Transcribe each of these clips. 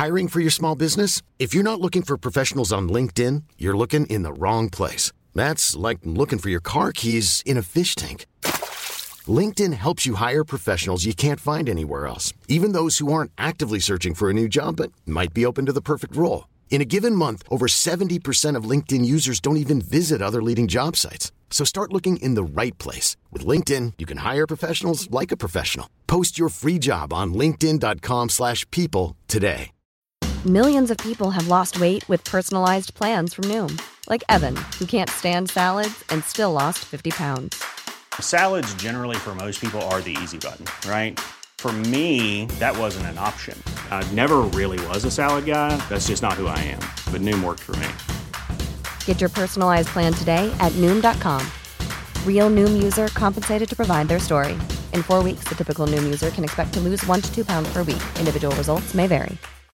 Hiring for your small business? If you're not looking for professionals on LinkedIn, you're looking in the wrong place. That's like looking for your car keys in a fish tank. LinkedIn helps you hire professionals you can't find anywhere else, even those who aren't actively searching for a new job but might be open to the perfect role. In a given month, over 70% of LinkedIn users don't even visit other leading job sites. So start looking in the right place. With LinkedIn, you can hire professionals like a professional. Post your free job on linkedin.com/people today. Millions of people have lost weight with personalized plans from Noom. Like Evan, who can't stand salads and still lost 50 pounds. Salads generally for most people are the easy button, right? For me, that wasn't an option. I never really was a salad guy. That's just not who I am. But Noom worked for me. Get your personalized plan today at Noom.com. Real Noom user compensated to provide their story. In 4 weeks, the typical Noom user can expect to lose 1 to 2 pounds per week. Individual results may vary.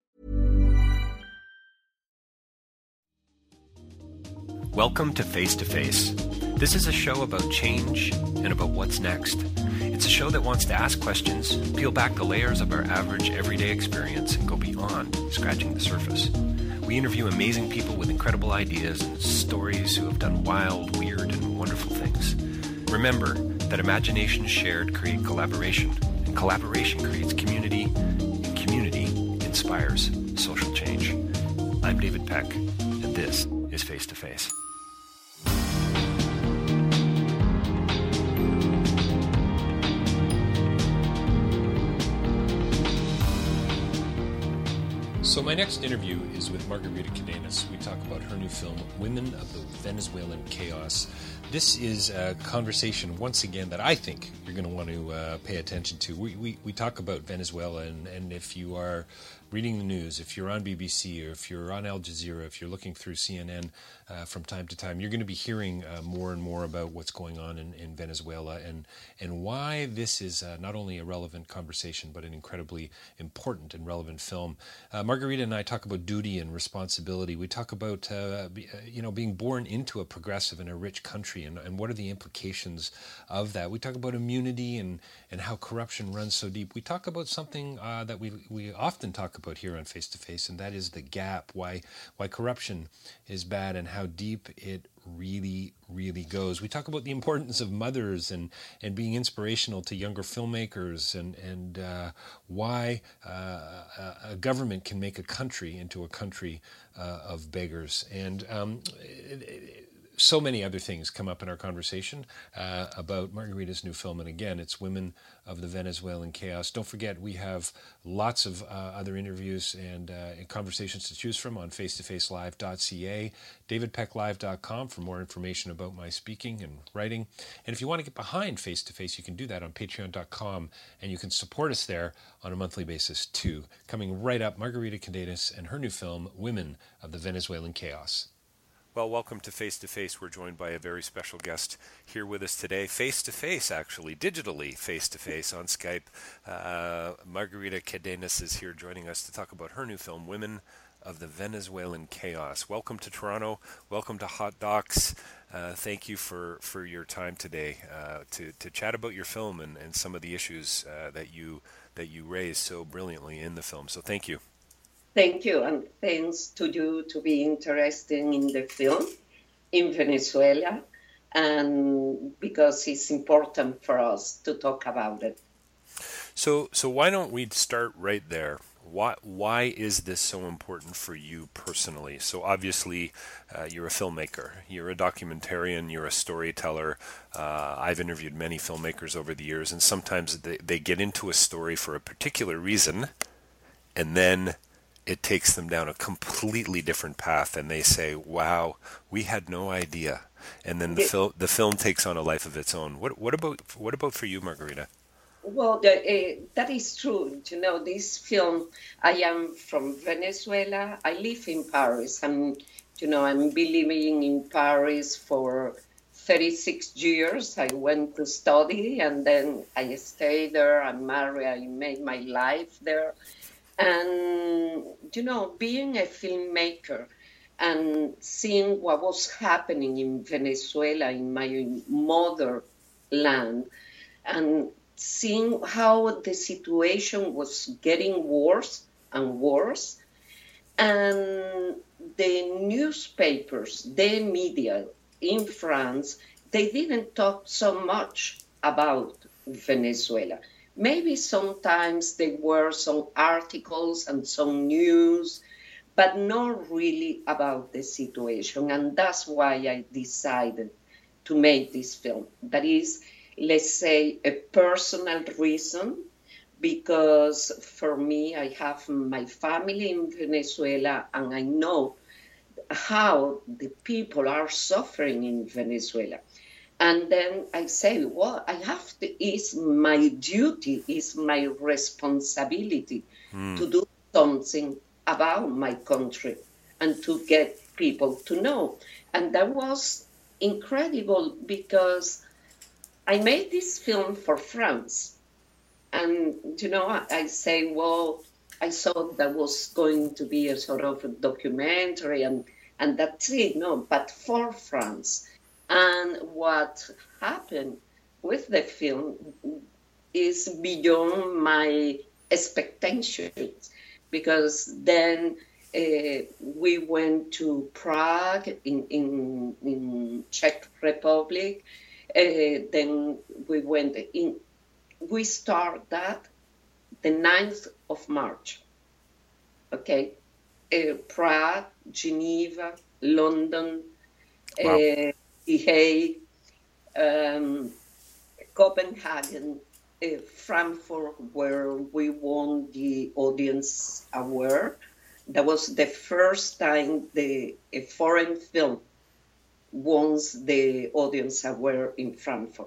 Welcome to Face to Face. This is a show about change and about what's next. It's a show that wants to ask questions, peel back the layers of our average everyday experience, and go beyond scratching the surface. We interview amazing people with incredible ideas and stories who have done wild, weird, and wonderful things. Remember that imagination shared creates collaboration, and collaboration creates community, and community inspires social change. I'm David Peck, and this is Face to Face. So my next interview is with Margarita Cadenas. We talk about her new film, Women of the Venezuelan Chaos. This is a conversation, once again, that I think you're going to want to pay attention to. We talk about Venezuela, and if you are reading the news, if you're on BBC or if you're on Al Jazeera, if you're looking through CNN from time to time, you're going to be hearing more and more about what's going on in Venezuela and why this is not only a relevant conversation, but an incredibly important and relevant film. Margarita and I talk about duty and responsibility. We talk about being born into a progressive and a rich country and what are the implications of that. We talk about immunity and how corruption runs so deep. We talk about something that we often talk about here on Face to Face, and that is the gap, why corruption is bad and how deep it really, really goes. We talk about the importance of mothers and being inspirational to younger filmmakers and why a government can make a country into a country of beggars. And so many other things come up in our conversation about Margarita's new film. And again, it's Women of the Venezuelan Chaos. Don't forget, we have lots of other interviews and conversations to choose from on face2facelive.ca, davidpecklive.com for more information about my speaking and writing. And if you want to get behind Face to Face, you can do that on patreon.com, and you can support us there on a monthly basis too. Coming right up, Margarita Cadenas and her new film, Women of the Venezuelan Chaos. Well, welcome to Face to Face. We're joined by a very special guest here with us today, face to face, actually, digitally face to face on Skype. Margarita Cadenas is here joining us to talk about her new film, Women of the Venezuelan Chaos. Welcome to Toronto. Welcome to Hot Docs. Thank you for your time today to chat about your film and some of the issues that you raise so brilliantly in the film. So thank you. Thank you, and thanks to you to be interested in the film in Venezuela, and because it's important for us to talk about it. So why don't we start right there? Why is this so important for you personally? So obviously, you're a filmmaker, you're a documentarian, you're a storyteller. I've interviewed many filmmakers over the years, and sometimes they get into a story for a particular reason, and then it takes them down a completely different path, and they say, wow, we had no idea. And then the film takes on a life of its own. What about for you, Margarita? Well, that is true. You know, this film, I am from Venezuela. I live in Paris. I'm been living in Paris for 36 years. I went to study, and then I stayed there. I'm married. I made my life there. And, being a filmmaker and seeing what was happening in Venezuela, in my motherland, and seeing how the situation was getting worse and worse, And the newspapers, the media in France, they didn't talk so much about Venezuela. Maybe sometimes there were some articles and some news, but not really about the situation. And that's why I decided to make this film. That is, let's say, a personal reason, because for me, I have my family in Venezuela and I know how the people are suffering in Venezuela. And then I say, well, I have to, it's my duty, it's my responsibility to do something about my country and to get people to know. And that was incredible because I made this film for France. And, I say, well, I thought that was going to be a sort of a documentary and that's it. No, but for France. And what happened with the film is beyond my expectations, because then we went to Prague in Czech Republic. Then we start that the 9th of March. Okay. Prague, Geneva, London, Wow. The Hague, Copenhagen, Frankfurt, where we won the Audience Award. That was the first time a foreign film won the Audience Award in Frankfurt.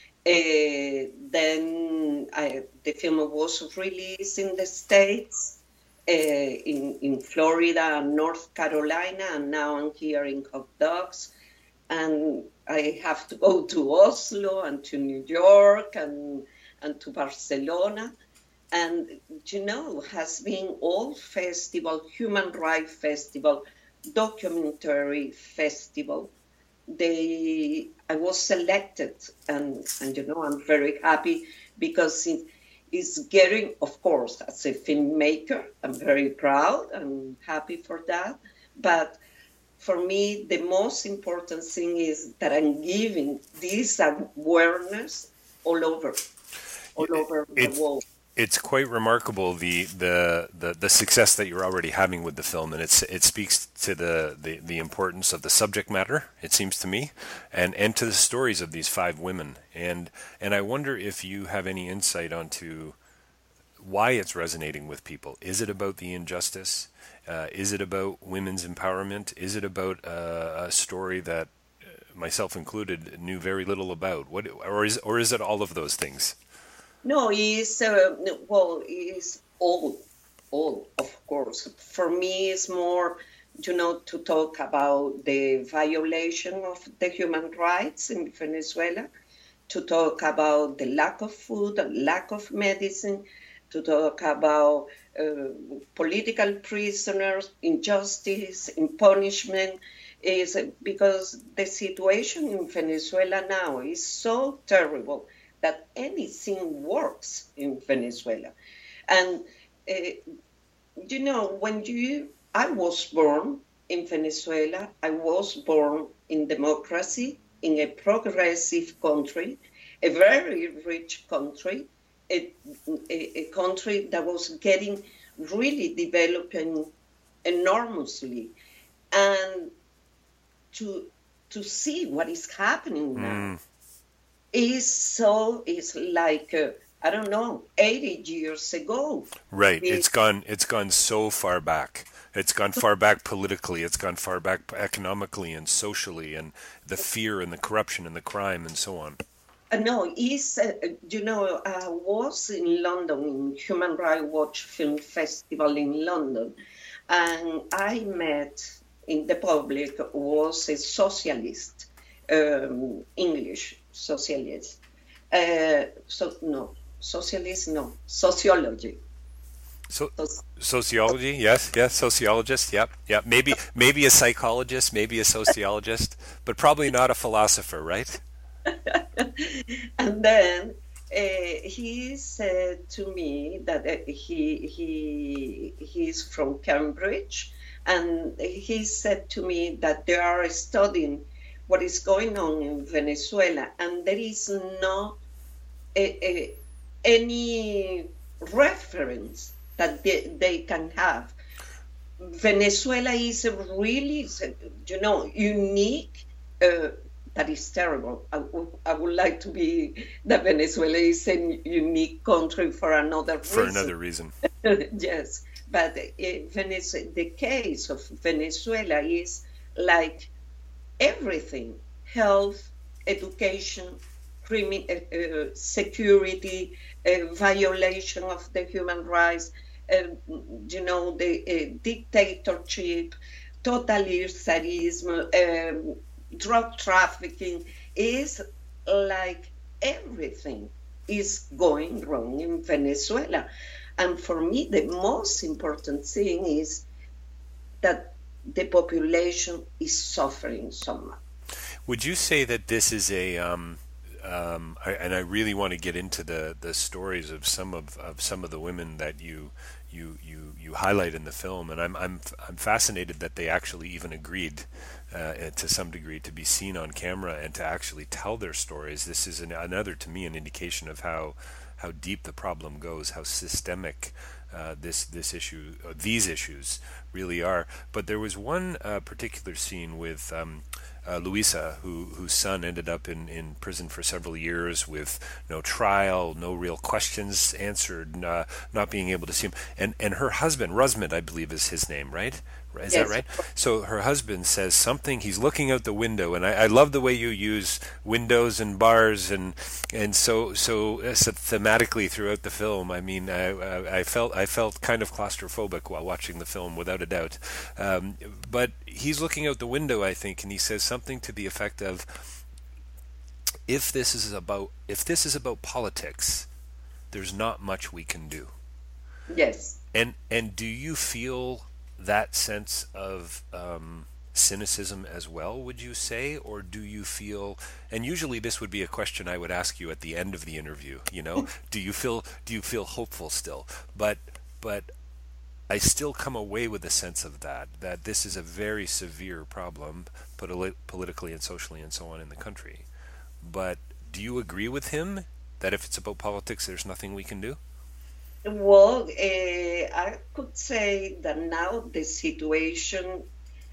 Then the film was released in the States, in Florida and North Carolina, and now I'm here in Hot Dogs. And I have to go to Oslo and to New York and to Barcelona. And, has been all festival, human rights festival, documentary festival. I was selected and I'm very happy because it's getting, of course, as a filmmaker, I'm very proud and happy for that. But for me, the most important thing is that I'm giving this awareness all over the world. It's quite remarkable the success that you're already having with the film, and it speaks to the importance of the subject matter, it seems to me, and to the stories of these 5 women. And I wonder if you have any insight onto why it's resonating with people. Is it about the injustice? Is it about women's empowerment? Is it about a story that myself included knew very little about? Or is it all of those things? No, it's all, of course. For me, it's more, to talk about the violation of the human rights in Venezuela, to talk about the lack of food, the lack of medicine, to talk about political prisoners, injustice, punishment, is because the situation in Venezuela now is so terrible that anything works in Venezuela. And, I was born in Venezuela, I was born in democracy, in a progressive country, a very rich country, a country that was getting really developing enormously. And to see what is happening now is like, 80 years ago. Right. It's gone so far back. It's gone far back politically. It's gone far back economically and socially, and the fear and the corruption and the crime and so on. No, I was in London, in Human Rights Watch Film Festival in London, and I met in the public was a socialist, English socialist. Sociology. Sociology, yes, sociologist, yep. Maybe a psychologist, maybe a sociologist, but probably not a philosopher, right? And then he said to me that he's from Cambridge, and he said to me that they are studying what is going on in Venezuela, and there is not any reference that they can have. Venezuela is a really, unique. That is terrible. I would like to be that Venezuela is a unique country for another reason. For another reason. Yes, but the case of Venezuela is like everything: health, education, security, violation of the human rights, the dictatorship, totalitarianism, drug trafficking. Is like everything is going wrong in Venezuela. And for me, the most important thing is that the population is suffering so much. Would you say that this is a and I really want to get into the stories of some of the women that you highlight in the film, and I'm fascinated that they actually even agreed to some degree to be seen on camera and to actually tell their stories. This is another, to me, an indication of how deep the problem goes, how systemic this issue, these issues really are. But there was one particular scene with Luisa, whose son ended up in prison for several years with no trial, no real questions answered, not being able to see him. And her husband, Rusmid, I believe is his name, right? Is Yes. that right? So her husband says something, he's looking out the window, and I love the way you use windows and bars and so thematically throughout the film. I mean, I felt kind of claustrophobic while watching the film, without a doubt. But he's looking out the window, I think, and he says something to the effect of, if this is about politics, there's not much we can do. Yes. And do you feel that sense of cynicism as well, would you say? Or do you feel, and usually this would be a question I would ask you at the end of the interview, do you feel hopeful still? But I still come away with a sense of that this is a very severe problem politically and socially and so on in the country. But do you agree with him that if it's about politics, there's nothing we can do? Well, I could say that now the situation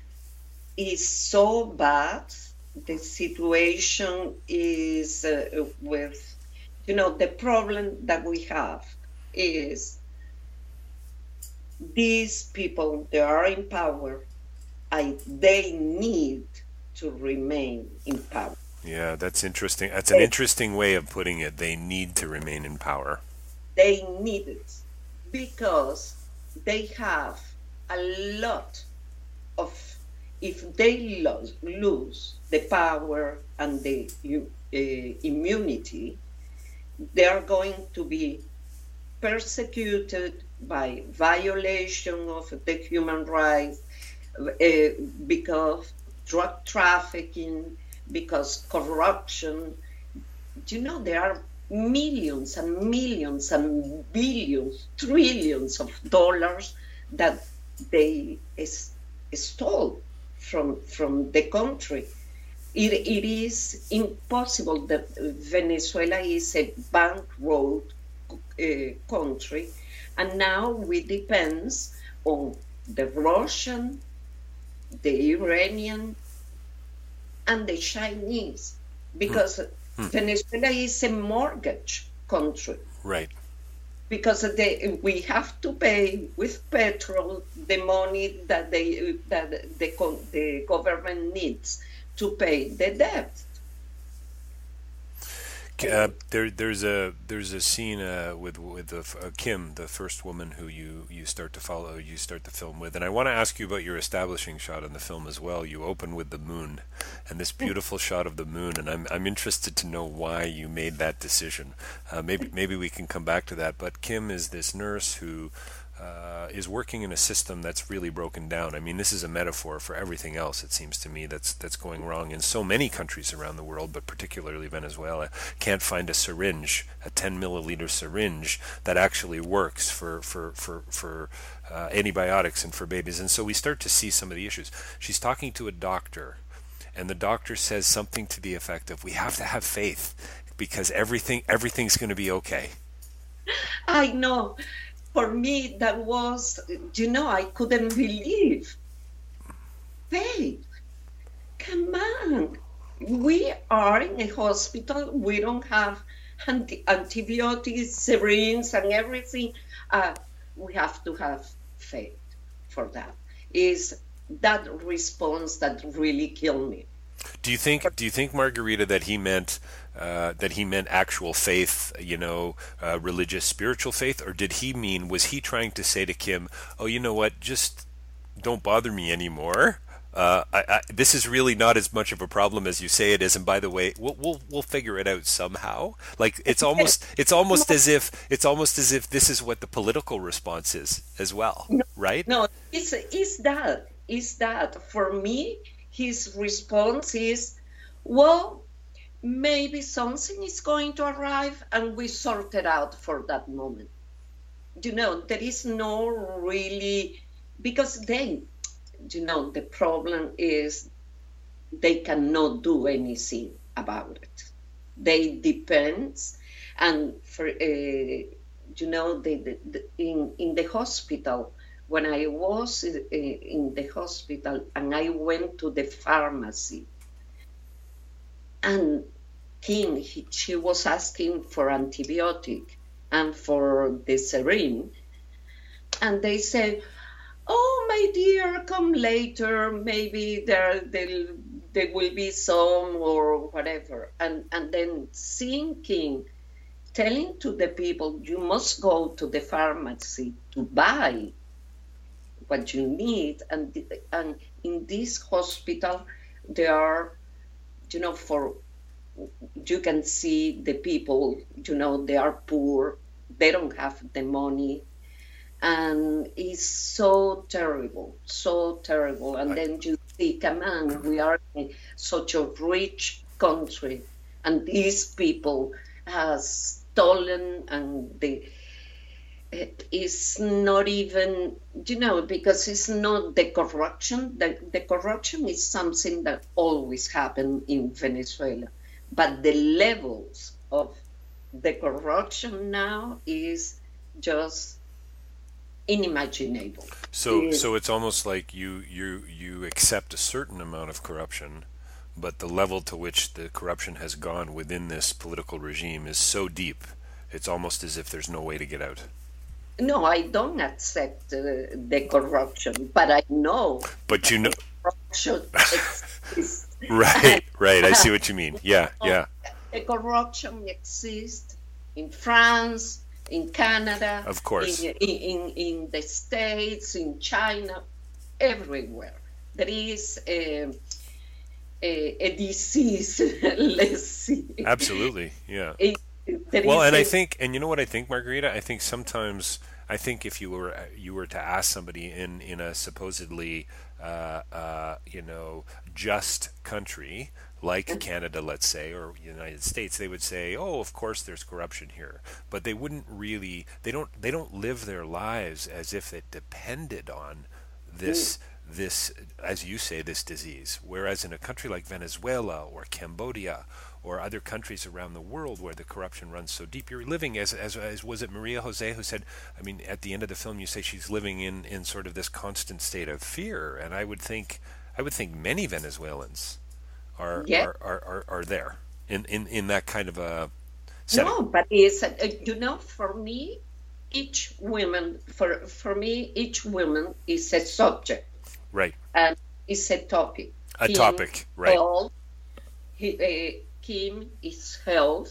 is so bad. The situation is with, the problem that we have is these people, they are in power, and they need to remain in power. Yeah, that's interesting. That's an interesting way of putting it. They need to remain in power. They need it because they have a lot of, if they lose the power and the immunity, they are going to be persecuted by violation of the human rights, because drug trafficking, because corruption. There are millions and millions and billions, trillions of dollars that they stole from the country. It is impossible that Venezuela is a bankrupt country, and now we depend on the Russian, the Iranian, and the Chinese, because Venezuela is a mortgage country. Right. Because we have to pay with petrol the money that the government needs to pay the debt. There's a scene with Kim, the first woman who you start to follow, you start the film with, and I want to ask you about your establishing shot in the film as well. You open with the moon, and this beautiful shot of the moon, and I'm interested to know why you made that decision. Maybe we can come back to that. But Kim is this nurse who is working in a system that's really broken down. I mean, this is a metaphor for everything else, it seems to me, that's going wrong in so many countries around the world, but particularly Venezuela. Can't find a syringe, a 10 milliliter syringe that actually works for antibiotics and for babies. And so we start to see some of the issues. She's talking to a doctor, and the doctor says something to the effect of, we have to have faith because everything's going to be okay. I know. For me, that was, I couldn't believe. Faith, come on. We are in a hospital. We don't have antibiotics, syringes, and everything. We have to have faith for that. Is that response that really killed me. Do you think, Margarita, that he meant actual faith, religious, spiritual faith, or was he trying to say to Kim, oh, you know what, just don't bother me anymore? This is really not as much of a problem as you say it is, and by the way, we'll figure it out somehow. Like it's almost as if this is what the political response is as well, right? No, is that for me? His response is, well, maybe something is going to arrive and we sort it out for that moment. There is no really, because the problem is they cannot do anything about it. They depend, and for, in the hospital, when I was in the hospital and I went to the pharmacy, and she was asking for antibiotic and for the syringe, and they said, oh, my dear, come later, maybe there will be some or whatever. And then telling to the people, you must go to the pharmacy to buy what you need. And in this hospital, there are, you can see the people, they are poor, they don't have the money. And it's so terrible. And then you see, come on, we are in such a rich country, and these people have stolen, and it's not even, because it's not the corruption. The corruption is something that always happens in Venezuela. But the levels of the corruption now is just unimaginable. So it's almost like you accept a certain amount of corruption, but the level to which the corruption has gone within this political regime is so deep, it's almost as if there's no way to get out. No, I don't accept the corruption, but I know. But corruption exists. Right. I see what you mean. Yeah. The corruption exists in France, in Canada, of course, in the States, in China, everywhere. There is a disease. Let's see. Absolutely, yeah. I think Margarita, I think sometimes, if you were to ask somebody in a supposedly just country like Canada, let's say, or United States, they would say, oh, of course there's corruption here, but they wouldn't really, they don't live their lives as if it depended on this, as you say, this disease. Whereas in a country like Venezuela or Cambodia or other countries around the world where the corruption runs so deep, you're living as was it Maria Jose who said, I mean, at the end of the film you say she's living in sort of this constant state of fear, and I would think many Venezuelans are there in that kind of a setting. No, but it's for me, each woman each woman is a subject, right? And it's a topic. Right? Health, Kim is health.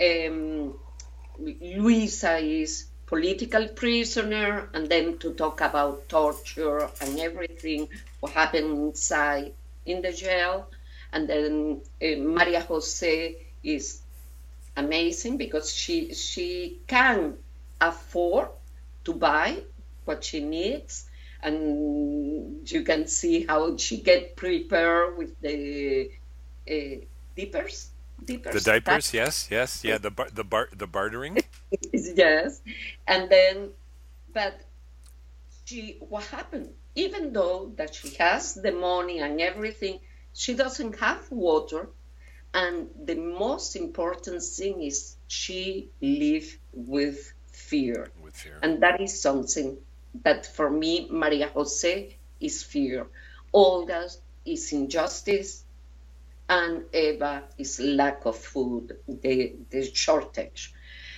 Luisa is political prisoner, and then to talk about torture and everything what happened inside in the jail. And then Maria Jose is amazing because she can afford to buy what she needs, and you can see how she get prepared with the diapers. The diapers, yes, yeah, the bartering. Yes, and then, but what happened? Even though that she has the money and everything, she doesn't have water, and the most important thing is she lives with fear. With fear, and that is something that for me, Maria Jose is fear. Olga is injustice, and Eva is lack of food, the shortage.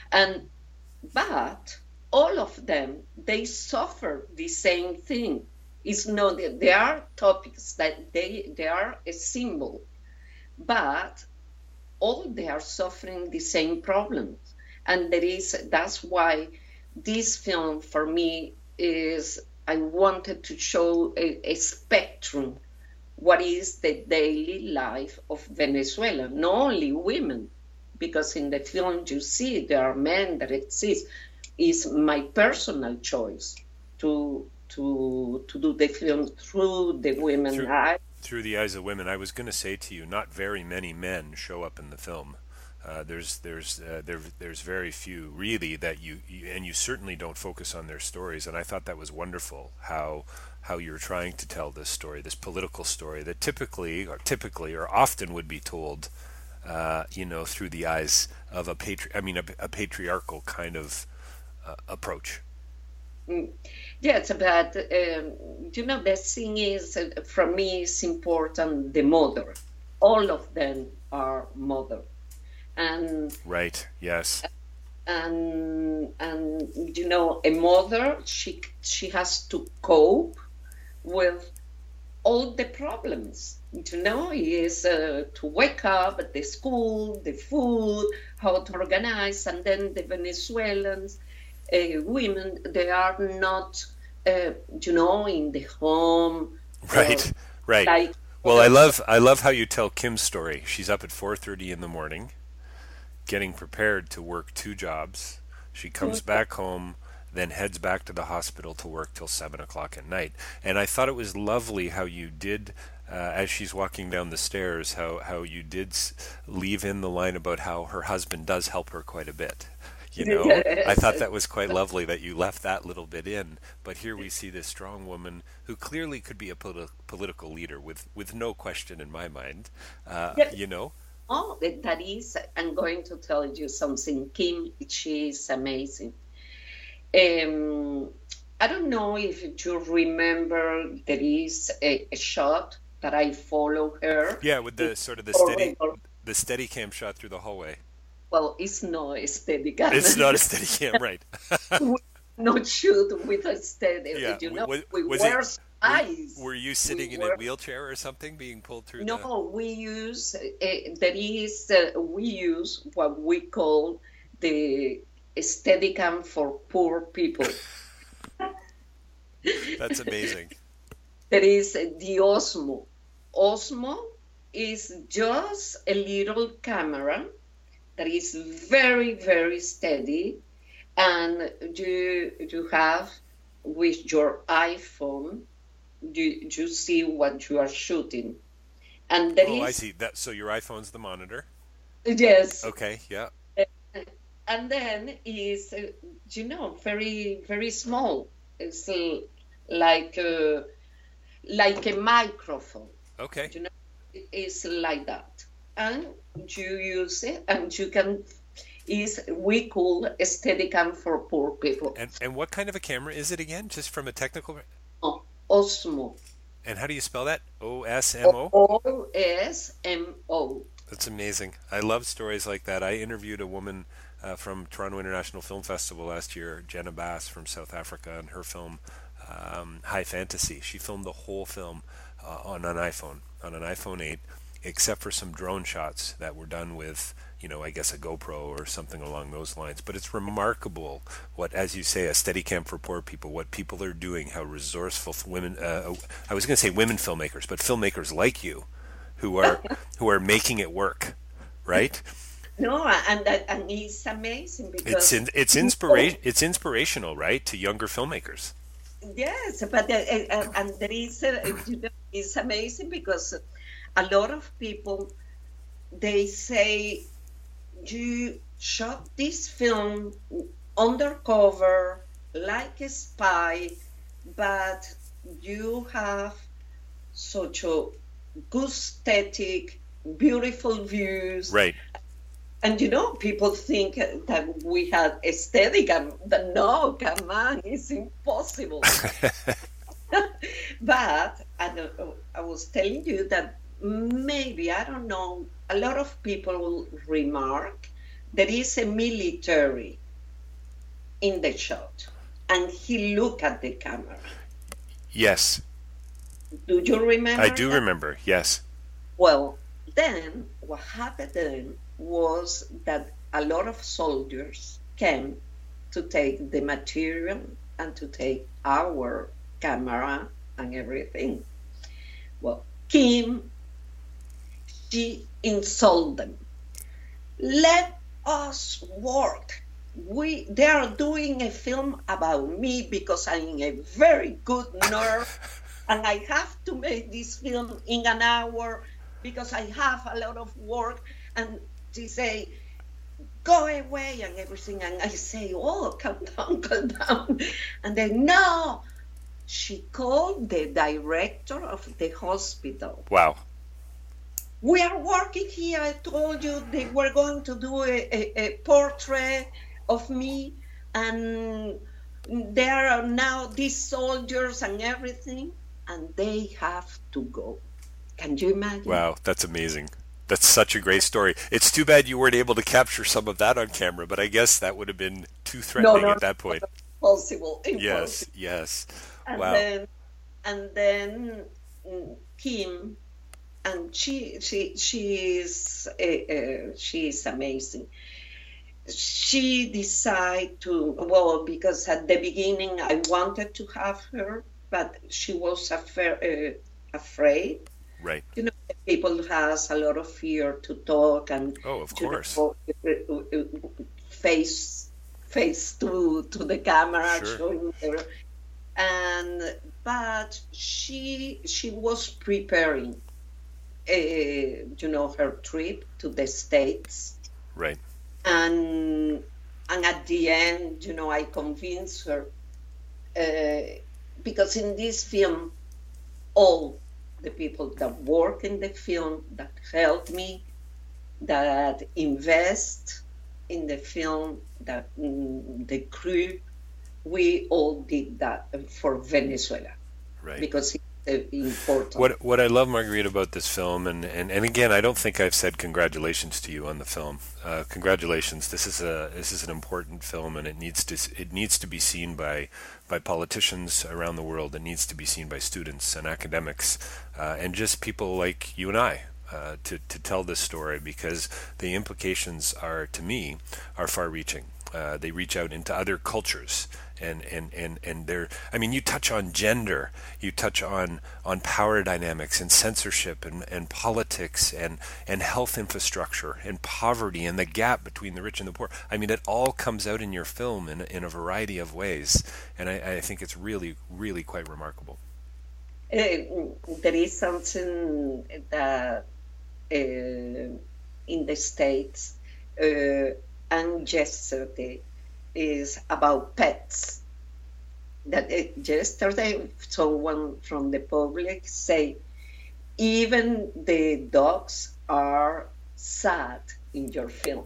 But all of them, they suffer the same thing. It's not that there are topics that they are a symbol, but all they are suffering the same problems. And that's why this film for me is, I wanted to show a spectrum. What is the daily life of Venezuela? Not only women, because in the film you see there are men that exist. It's my personal choice to do the film through the women's eyes. Through the eyes of women. I was going to say to you, not very many men show up in the film. There's very few really that you and you certainly don't focus on their stories. And I thought that was wonderful how you're trying to tell this story, this political story that typically or often would be told, through the eyes of a patriarchal kind of approach. Yes, but the thing is, for me, it's important. The mother, all of them are mother, and right, yes, and a mother, she has to cope with all the problems. Is to wake up at the school, the food, how to organize, and then the Venezuelans. Women, they are not, in the home. Right. Like, well, I love how you tell Kim's story. She's up at 4:30 in the morning, getting prepared to work 2 jobs. She comes back home, then heads back to the hospital to work till 7 o'clock at night. And I thought it was lovely how you did, as she's walking down the stairs, how you did leave in the line about how her husband does help her quite a bit. I thought that was quite lovely that you left that little bit in. But here we see this strong woman who clearly could be a political leader with no question in my mind. Oh, that is, I'm going to tell you something. Kim, she is amazing. I don't know if you remember, there is a shot that I follow her. Yeah, with the sort of the steady cam shot through the hallway. Well, it's not a steady cam. It's not a steady cam, right? Not shoot with a steady. Yeah. We wear eyes. Were you sitting in a wheelchair or something, being pulled through? No, we use we use what we call the Steadicam for poor people. That's amazing. There is the Osmo. Osmo is just a little camera that is very, very steady, and you have with your iPhone, you see what you are shooting, and I see that. So your iPhone's the monitor. Yes. Okay. Yeah. And then is very, very small. It's like a microphone. Okay. It's like that, and you use it, and you can. We call a Steadicam for poor people. And what kind of a camera is it again? Just from a technical. Osmo. And how do you spell that? OSMO. OSMO. That's amazing. I love stories like that. I interviewed a woman from Toronto International Film Festival last year, Jenna Bass from South Africa, and her film High Fantasy. She filmed the whole film on an iPhone 8, except for some drone shots that were done with, I guess a GoPro or something along those lines. But it's remarkable what, as you say, a Steadicam for poor people, what people are doing, how resourceful women, I was going to say women filmmakers, but filmmakers like you, who are making it work, right? No, and it's amazing because it's inspirational, right, to younger filmmakers. Yes, but and there is, it's amazing because a lot of people, they say you shot this film undercover like a spy, but you have such a good aesthetic, beautiful views. Right. And people think that we had aesthetic, and no, come on, it's impossible. But I was telling you that maybe, I don't know, a lot of people will remark there is a military in the shot, and he look at the camera. Yes. Do you remember? I do that? remember, yes. Well, then what happened then was that a lot of soldiers came to take the material and to take our camera and everything. Well, Kim, she insulted them. Let us work. They are doing a film about me because I'm a very good nurse, and I have to make this film in an hour because I have a lot of work. And she say, go away and everything. And I say, oh, calm down. And then, no. She called the director of the hospital. Wow. We are working here. I told you they were going to do a portrait of me. And there are now these soldiers and everything. And they have to go. Can you imagine? Wow, that's amazing. That's such a great story. It's too bad you weren't able to capture some of that on camera, but I guess that would have been too threatening at that point. Impossible. Yes. And Wow. then Kim, and she's amazing. She decided to, because at the beginning I wanted to have her, but she was afraid. Right. People has a lot of fear to talk and of course. Face to the camera, Sure. showing her. But she was preparing, her trip to the States. Right. And at the end, I convinced her, because in this film, all the people that work in the film, that help me, that invest in the film, that the crew, we all did that for Venezuela. Right. Because it's important. What I love, Margarita, about this film, and again, I don't think I've said congratulations to you on the film. Congratulations. This is an important film, and it needs to be seen by politicians around the world. It needs to be seen by students and academics, and just people like you and I, to tell this story, because the implications are, to me, are far-reaching. They reach out into other cultures, and they're, I mean, you touch on gender, you touch on power dynamics and censorship and politics and health infrastructure and poverty and the gap between the rich and the poor. I mean, it all comes out in your film in a variety of ways, and I think it's really, really quite remarkable. There is something that in the States, and yesterday, is about pets. That yesterday, someone from the public say, even the dogs are sad in your film.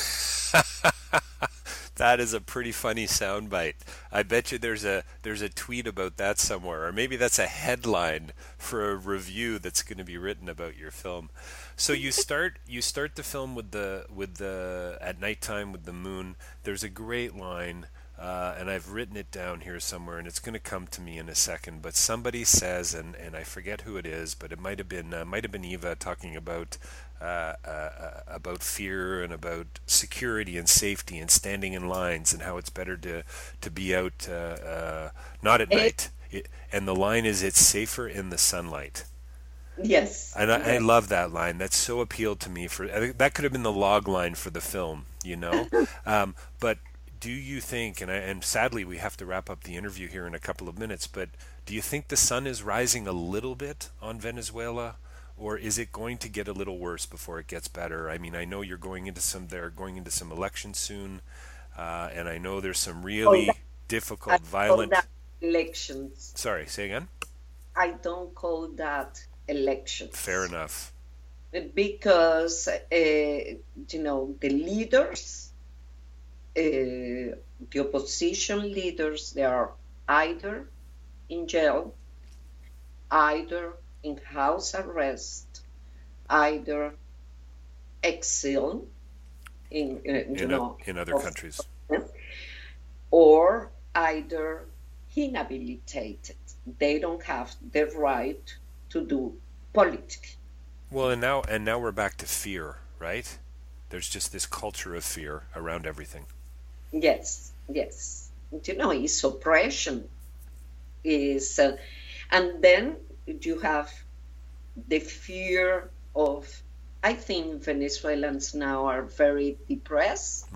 That is a pretty funny soundbite. I bet you there's a tweet about that somewhere, or maybe that's a headline for a review that's going to be written about your film. So you start the film with the at nighttime with the moon. There's a great line, and I've written it down here somewhere, and it's going to come to me in a second. But somebody says, and I forget who it is, but it might have been Eva talking about fear and about security and safety and standing in lines, and how it's better to be out not at night. And the line is, it's safer in the sunlight. Yes. And I love that line. That so appealed to me. That could have been the log line for the film, But do you think, and sadly we have to wrap up the interview here in a couple of minutes, but do you think the sun is rising a little bit on Venezuela, or is it going to get a little worse before it gets better? I mean, I know they're going into some elections soon, and I know there's some really difficult, violent elections. Sorry, say again? I don't call that elections. Fair enough. Because, the leaders, the opposition leaders, they are either in jail, either in house arrest, either exiled in other countries, or either inhabilitated. They don't have the right to do politics. Well, and now we're back to fear, right? There's just this culture of fear around everything. Yes. It's oppression. And then you have the fear of, I think Venezuelans now are very depressed.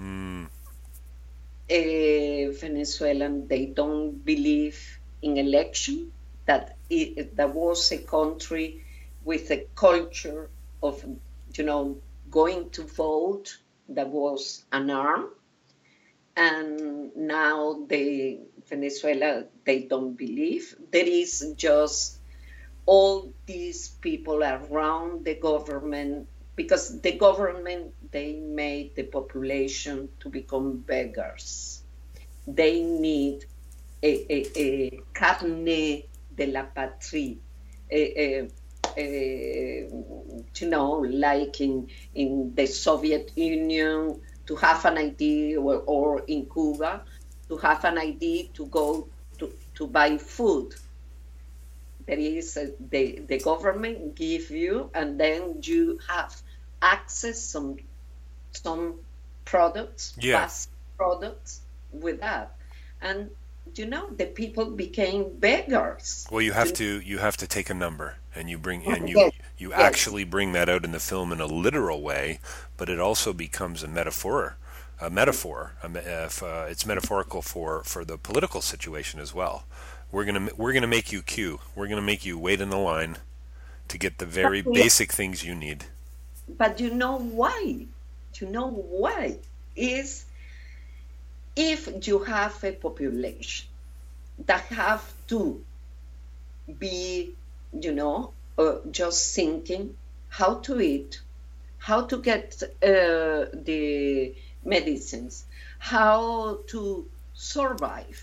Venezuelan, they don't believe in election, that was a country with a culture of, going to vote that was an arm. And now Venezuela, they don't believe. There is just all these people around the government, because the government, they made the population to become beggars. They need a carnet de la patrie, like in the Soviet Union, to have an ID, or in Cuba, to have an ID to go to buy food. There is the government give you, and then you have access some products, fast products with that, and the people became beggars. Well, you have to take a number, and you actually bring that out in the film in a literal way, but it also becomes a metaphor. It's metaphorical for the political situation as well. We're gonna make you queue. We're gonna make you wait in the line to get the very basic things you need. But you know why? Is if you have a population that have to be, just thinking how to eat, how to get the medicines, how to survive.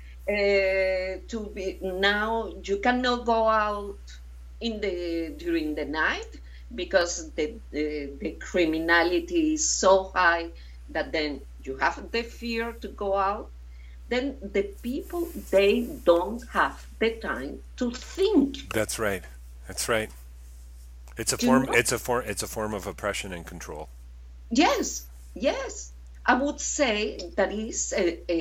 Now you cannot go out during the night because the criminality is so high that then you have the fear to go out. Then the people, they don't have the time to think. That's right. It's a form of oppression and control. Yes. I would say that is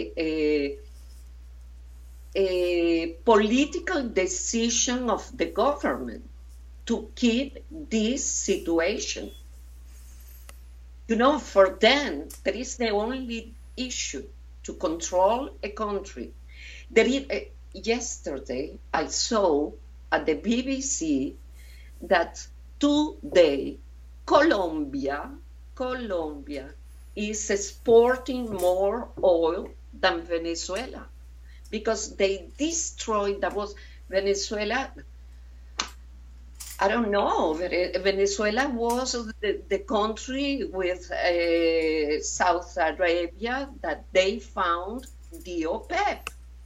a political decision of the government to keep this situation. For them, that is the only issue, to control a country. Yesterday, I saw at the BBC that today Colombia is exporting more oil than Venezuela, because they destroyed Venezuela. I don't know. Venezuela was the country with Saudi Arabia that they found the OPEC.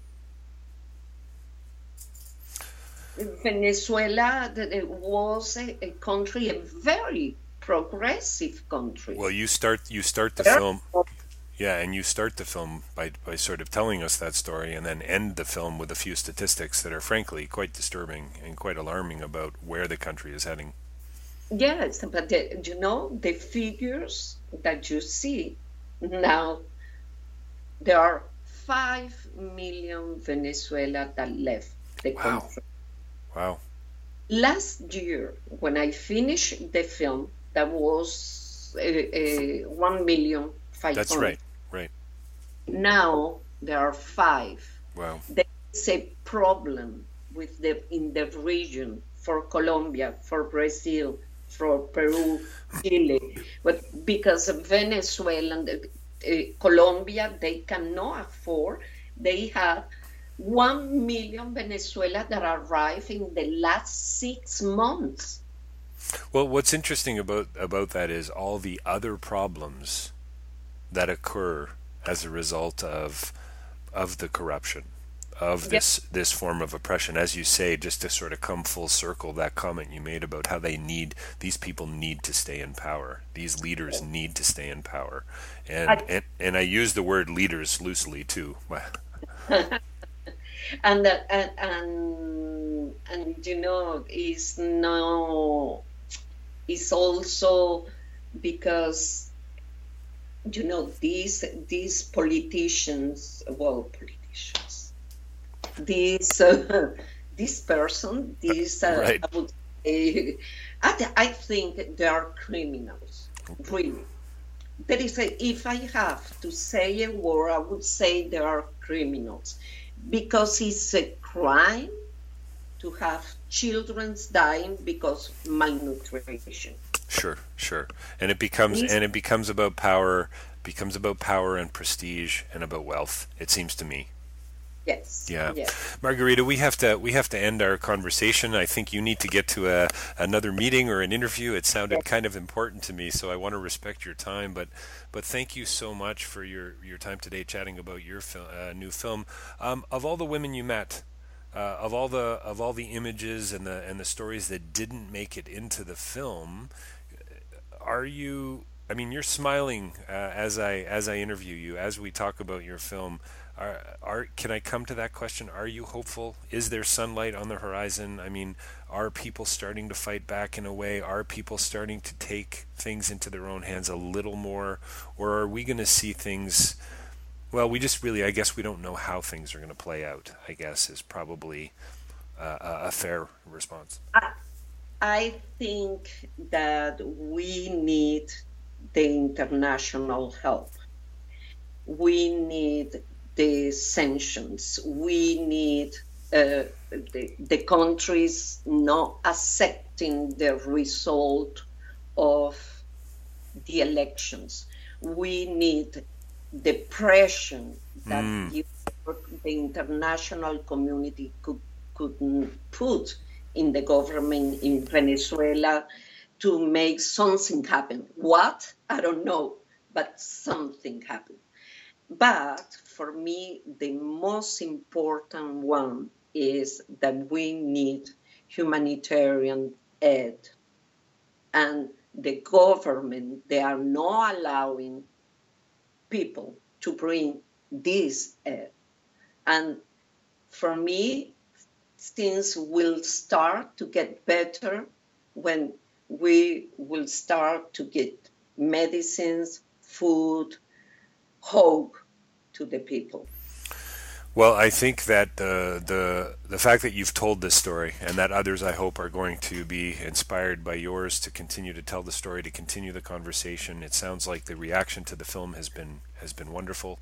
Venezuela was a country, a very progressive country. Well, you start the film. Yeah, and you start the film by sort of telling us that story, and then end the film with a few statistics that are frankly quite disturbing and quite alarming about where the country is heading. Yes, but the figures that you see now, there are 5 million Venezuela that left the country. Wow. Last year, when I finished the film, that was 1,500,000. That's right. Now there are 5. Wow. There is a problem in the region for Colombia, for Brazil, for Peru, Chile, but because of Venezuela and Colombia, they cannot afford. They have 1 million Venezuela that arrived in the last 6 months. Well, what's interesting about that is all the other problems that occur as a result of the corruption, of this form of oppression. As you say, just to sort of come full circle, that comment you made about how these people need to stay in power. These leaders need to stay in power. And I use the word leaders loosely too. and it's also because these politicians, this person, right. I would say, I think they are criminals, really. If I have to say a word, I would say they are criminals, because it's a crime to have children dying because of malnutrition. Sure. And it becomes about power, and prestige and about wealth, it seems to me. Yes. Yeah. Yes. Margarita, we have to end our conversation. I think you need to get to another meeting or an interview. It sounded kind of important to me, so I want to respect your time. But thank you so much for your time today, chatting about your new film. Of all the women you met, of all the images and the stories that didn't make it into the film, you're smiling as I interview you, as we talk about your film. Can I come to that question? Are you hopeful? Is there sunlight on the horizon? I mean, are people starting to fight back in a way? Are people starting to take things into their own hands a little more? Or are we going to see things? Well, I guess we don't know how things are going to play out, I guess, is probably a fair response. I think that we need the international help. We need the sanctions. We need the countries not accepting the result of the elections. We need the pressure that the international community could put in the government in Venezuela to make something happen. What? I don't know, but something happened. But for me, the most important one is that we need humanitarian aid. And the government, they are not allowing people to bring this aid. And for me, things will start to get better when we will start to get medicines, food, hope to the people. Well, I think that the fact that you've told this story, and that others, I hope, are going to be inspired by yours to continue to tell the story, to continue the conversation. It sounds like the reaction to the film has been wonderful,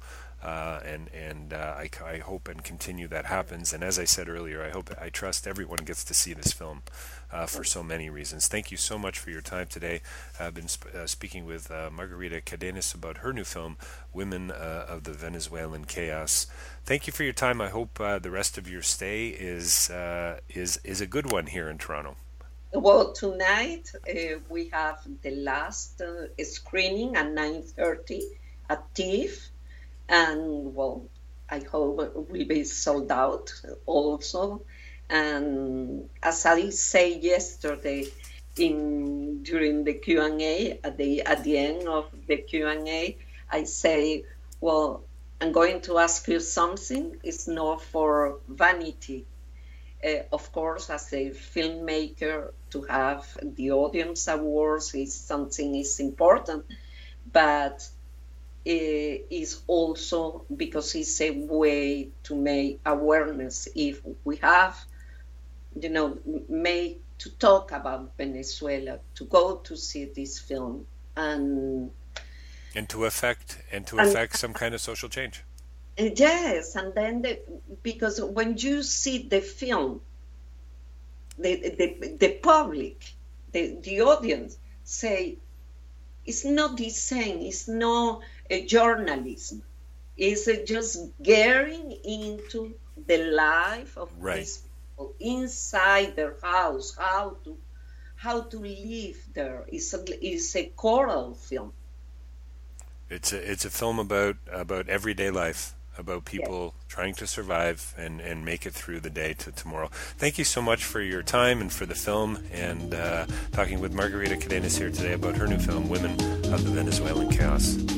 and I hope and continue that happens. And as I said earlier, I trust everyone gets to see this film for so many reasons. Thank you so much for your time today. I've been speaking with Margarita Cadenas about her new film, Women of the Venezuelan Chaos. Thank you for your time. I hope the rest of your stay is a good one here in Toronto. Well, tonight we have the last screening at 9:30 at TIFF, and well, I hope it will be sold out also. And as I say yesterday during the Q&A, at the end of the Q&A, I say, well, I'm going to ask you something. It's not for vanity. Of course, as a filmmaker, to have the audience awards is something is important, but is also because it's a way to make awareness. If we have, made to talk about Venezuela, to go to see this film, and to affect some kind of social change. Yes, and then because when you see the film, the public, the audience say, it's not the same, it's not a journalism. It's just getting into the life of these people inside their house, how to live there. It's a choral film. It's a film about everyday life, about people trying to survive and make it through the day to tomorrow. Thank you so much for your time and for the film, and talking with Margarita Cadenas here today about her new film, Women of the Venezuelan Chaos.